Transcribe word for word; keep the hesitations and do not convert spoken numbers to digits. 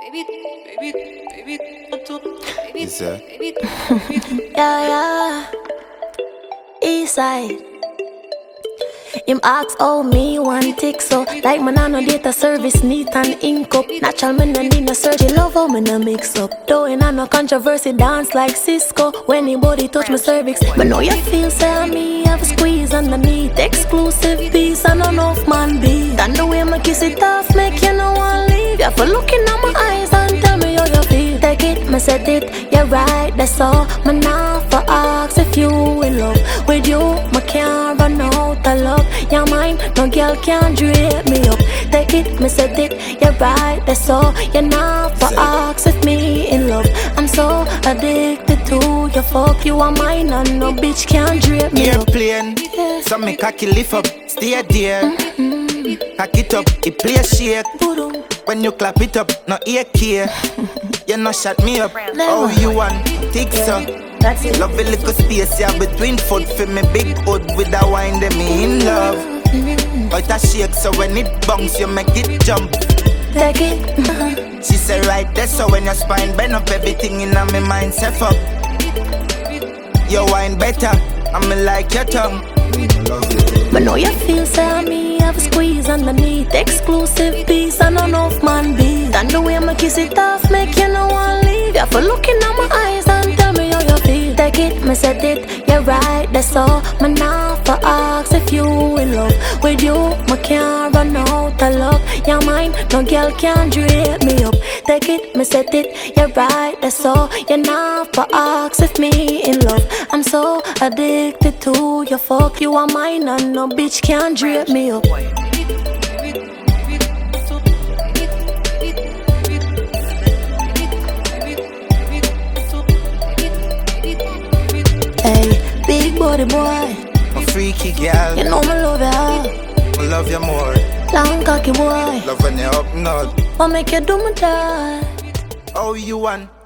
Is that? Yeah, yeah. Eastside. Him ask how me one tick so like man I no data service neat and ink up. Natural man no need no surgery. Love how me no mix up. Though in a no controversy dance like Cisco. When anybody touch my cervix, but know you feel say me have a squeeze underneath. Exclusive piece and enough man be. And the way my kiss it off make you no one leave. You for looking at my eyes and tell me how you feel. Take it, me set it, you're right, that's all. Man now for ask if you in love with you. Me can't run out of love. Your mind, no girl can drape me up. Take it, me set it, you're right, that's all. You're not for ask if me in love. I'm so addicted to your fuck. You are mine and no bitch can drape me up. Airplane, Yeah. so me cocky lift up, stay there. Mm-hmm. Cock it up, it play shake. Boodoo. When you clap it up, no ear care. You no shut me up. Never. Oh, you want tick so. That's it. Love a little space, yeah, between foot for me big hood with a wine, them me in love. Out a shake, so when it bounce, you make it jump. Take it. She say right there, so when your spine bend up, everything in my mind say fuck. You wine better, I'm like your tongue. But know you feel say me have a squeeze underneath. Exclusive piece and enough man be. And the way I kiss it off make you no one leave. You for looking at my eyes and tell me how you feel. Take it, me set it, you're right, that's all. Man now for ask if you in love with you. Me can't run out of love. Your mind, no girl can drape me up. Take it, me set it, you're right, that's all. You're not for ask if me in love. I'm so addicted to your fuck. You are mine and no bitch can drape me up. Hey, big body boy, A freaky girl, you know me love you. I love you more. Long cocky boy, Love when you're up north. what make you do me that? Oh, you want